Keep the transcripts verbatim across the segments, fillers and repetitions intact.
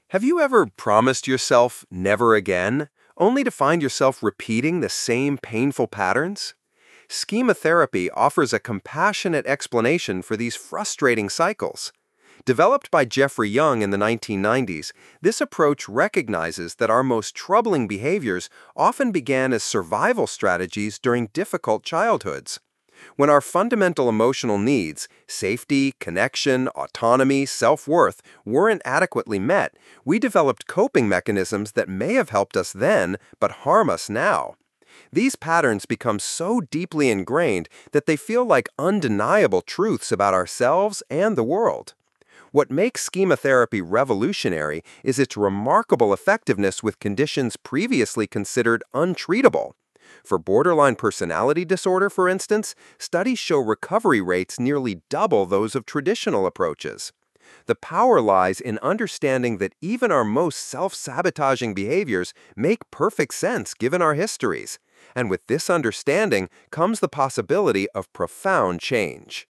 Have you ever promised yourself never again, only to find yourself repeating the same painful patterns? Schema therapy offers a compassionate explanation for these frustrating cycles. Developed by Jeffrey Young in the nineteen nineties, this approach recognizes that our most troubling behaviors often began as survival strategies during difficult childhoods. When our fundamental emotional needs, safety, connection, autonomy, self-worth, weren't adequately met, we developed coping mechanisms that may have helped us then, but harm us now. These patterns become so deeply ingrained that they feel like undeniable truths about ourselves and the world. What makes schema therapy revolutionary is its remarkable effectiveness with conditions previously considered untreatable. For borderline personality disorder, for instance, studies show recovery rates nearly double those of traditional approaches. The power lies in understanding that even our most self-sabotaging behaviors make perfect sense given our histories. And with this understanding comes the possibility of profound change.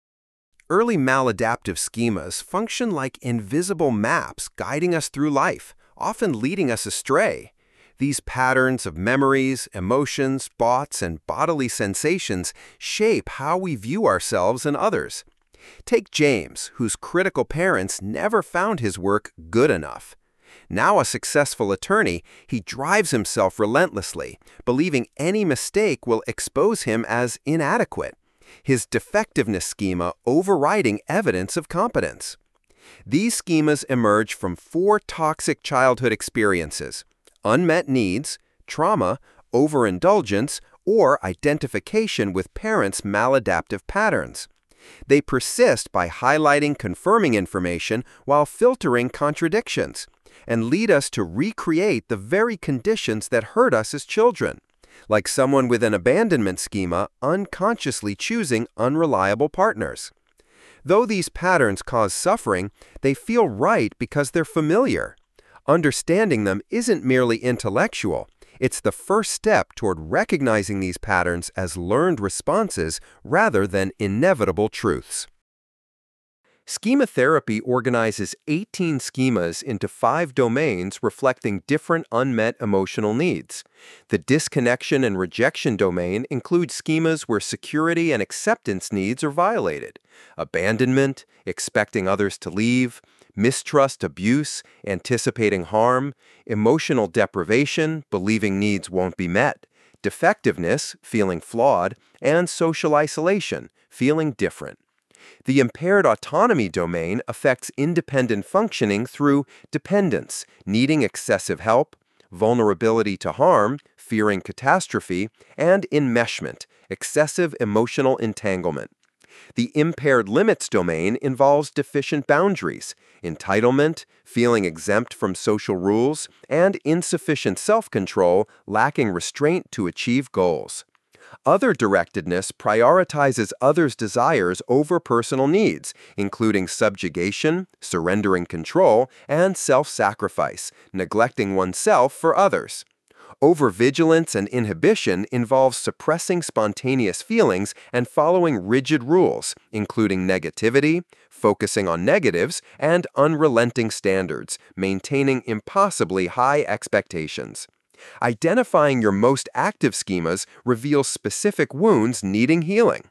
Early maladaptive schemas function like invisible maps guiding us through life, often leading us astray. These patterns of memories, emotions, thoughts, and bodily sensations shape how we view ourselves and others. Take James, whose critical parents never found his work good enough. Now a successful attorney, he drives himself relentlessly, believing any mistake will expose him as inadequate, his defectiveness schema overriding evidence of competence. These schemas emerge from four toxic childhood experiences: unmet needs, trauma, overindulgence, or identification with parents' maladaptive patterns. They persist by highlighting confirming information while filtering contradictions, and lead us to recreate the very conditions that hurt us as children, like someone with an abandonment schema unconsciously choosing unreliable partners. Though these patterns cause suffering, they feel right because they're familiar. Understanding them isn't merely intellectual, it's the first step toward recognizing these patterns as learned responses rather than inevitable truths. Schema therapy organizes eighteen schemas into five domains reflecting different unmet emotional needs. The disconnection and rejection domain includes schemas where security and acceptance needs are violated: abandonment, expecting others to leave, mistrust, abuse, anticipating harm, emotional deprivation, believing needs won't be met, defectiveness, feeling flawed, and social isolation, feeling different. The impaired autonomy domain affects independent functioning through dependence, needing excessive help, vulnerability to harm, fearing catastrophe, and enmeshment, excessive emotional entanglement. The impaired limits domain involves deficient boundaries, entitlement, feeling exempt from social rules, and insufficient self-control, lacking restraint to achieve goals. Other directedness prioritizes others' desires over personal needs, including subjugation, surrendering control, and self-sacrifice, neglecting oneself for others. Overvigilance and inhibition involves suppressing spontaneous feelings and following rigid rules, including negativity, focusing on negatives, and unrelenting standards, maintaining impossibly high expectations. Identifying your most active schemas reveals specific wounds needing healing.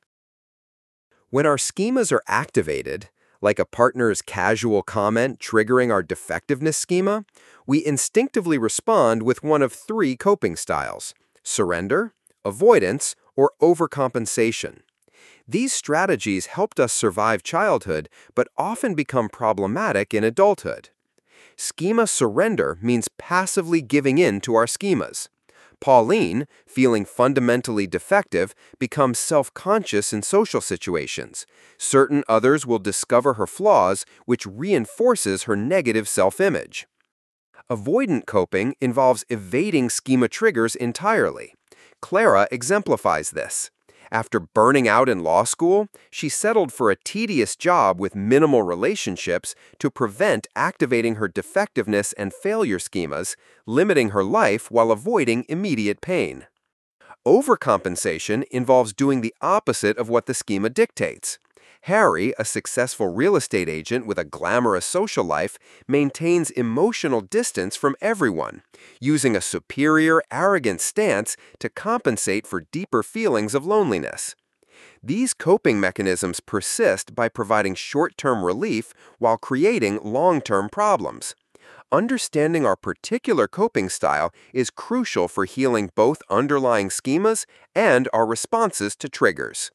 When our schemas are activated, like a partner's casual comment triggering our defectiveness schema, we instinctively respond with one of three coping styles: surrender, avoidance, or overcompensation. These strategies helped us survive childhood, but often become problematic in adulthood. Schema surrender means passively giving in to our schemas. Pauline, feeling fundamentally defective, becomes self-conscious in social situations. Certain others will discover her flaws, which reinforces her negative self-image. Avoidant coping involves evading schema triggers entirely. Clara exemplifies this. After burning out in law school, she settled for a tedious job with minimal relationships to prevent activating her defectiveness and failure schemas, limiting her life while avoiding immediate pain. Overcompensation involves doing the opposite of what the schema dictates. Harry, a successful real estate agent with a glamorous social life, maintains emotional distance from everyone, using a superior, arrogant stance to compensate for deeper feelings of loneliness. These coping mechanisms persist by providing short-term relief while creating long-term problems. Understanding our particular coping style is crucial for healing both underlying schemas and our responses to triggers.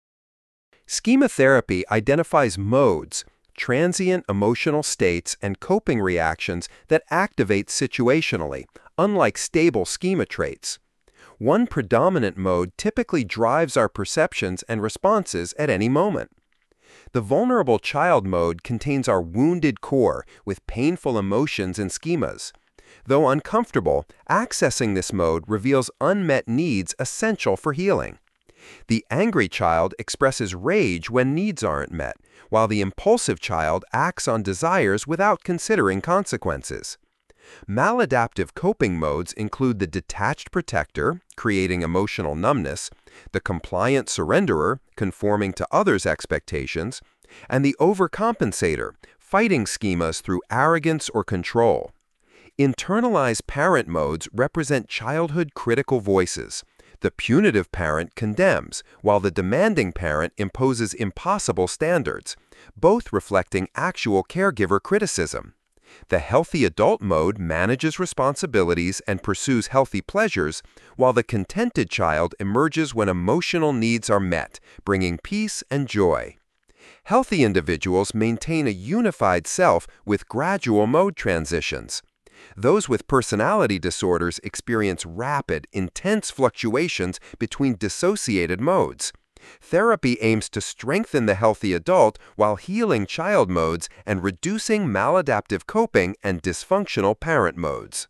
Schema therapy identifies modes, transient emotional states, and coping reactions that activate situationally, unlike stable schema traits. One predominant mode typically drives our perceptions and responses at any moment. The vulnerable child mode contains our wounded core with painful emotions and schemas. Though uncomfortable, accessing this mode reveals unmet needs essential for healing. The angry child expresses rage when needs aren't met, while the impulsive child acts on desires without considering consequences. Maladaptive coping modes include the detached protector, creating emotional numbness, the compliant surrenderer, conforming to others' expectations, and the overcompensator, fighting schemas through arrogance or control. Internalized parent modes represent childhood critical voices. The punitive parent condemns, while the demanding parent imposes impossible standards, both reflecting actual caregiver criticism. The healthy adult mode manages responsibilities and pursues healthy pleasures, while the contented child emerges when emotional needs are met, bringing peace and joy. Healthy individuals maintain a unified self with gradual mode transitions. Those with personality disorders experience rapid, intense fluctuations between dissociated modes. Therapy aims to strengthen the healthy adult while healing child modes and reducing maladaptive coping and dysfunctional parent modes.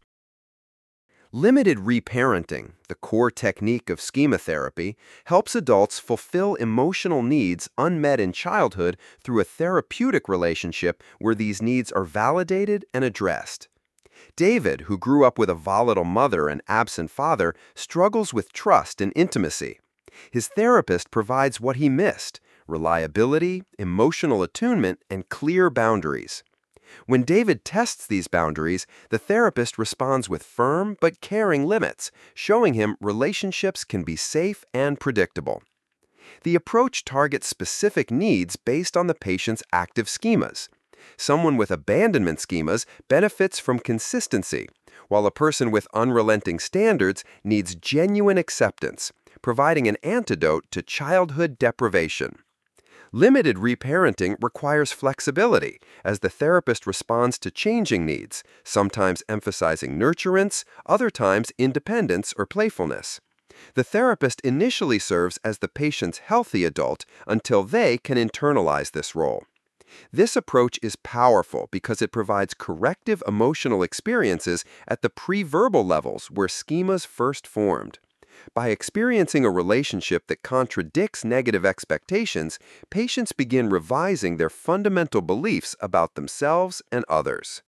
Limited reparenting, the core technique of schema therapy, helps adults fulfill emotional needs unmet in childhood through a therapeutic relationship where these needs are validated and addressed. David, who grew up with a volatile mother and absent father, struggles with trust and intimacy. His therapist provides what he missed: reliability, emotional attunement, and clear boundaries. When David tests these boundaries, the therapist responds with firm but caring limits, showing him relationships can be safe and predictable. The approach targets specific needs based on the patient's active schemas. Someone with abandonment schemas benefits from consistency, while a person with unrelenting standards needs genuine acceptance, providing an antidote to childhood deprivation. Limited reparenting requires flexibility, as the therapist responds to changing needs, sometimes emphasizing nurturance, other times independence or playfulness. The therapist initially serves as the patient's healthy adult until they can internalize this role. This approach is powerful because it provides corrective emotional experiences at the pre-verbal levels where schemas first formed. By experiencing a relationship that contradicts negative expectations, patients begin revising their fundamental beliefs about themselves and others.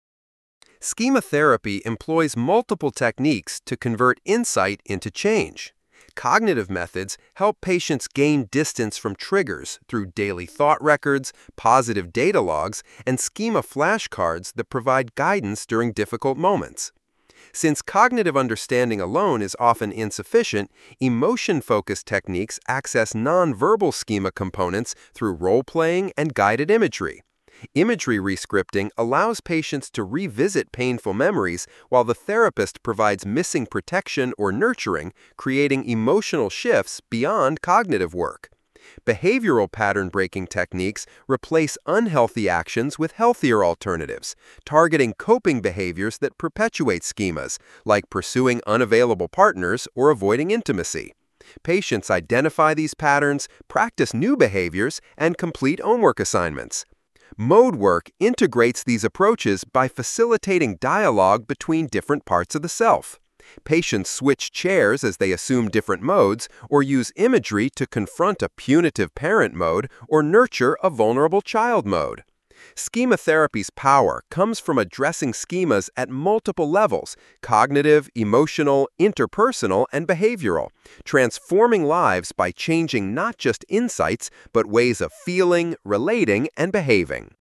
Schema therapy employs multiple techniques to convert insight into change. Cognitive methods help patients gain distance from triggers through daily thought records, positive data logs, and schema flashcards that provide guidance during difficult moments. Since cognitive understanding alone is often insufficient, emotion-focused techniques access nonverbal schema components through role-playing and guided imagery. Imagery rescripting allows patients to revisit painful memories while the therapist provides missing protection or nurturing, creating emotional shifts beyond cognitive work. Behavioral pattern-breaking techniques replace unhealthy actions with healthier alternatives, targeting coping behaviors that perpetuate schemas, like pursuing unavailable partners or avoiding intimacy. Patients identify these patterns, practice new behaviors, and complete homework assignments. Mode work integrates these approaches by facilitating dialogue between different parts of the self. Patients switch chairs as they assume different modes or use imagery to confront a punitive parent mode or nurture a vulnerable child mode. Schema therapy's power comes from addressing schemas at multiple levels: cognitive, emotional, interpersonal, and behavioral, transforming lives by changing not just insights, but ways of feeling, relating, and behaving.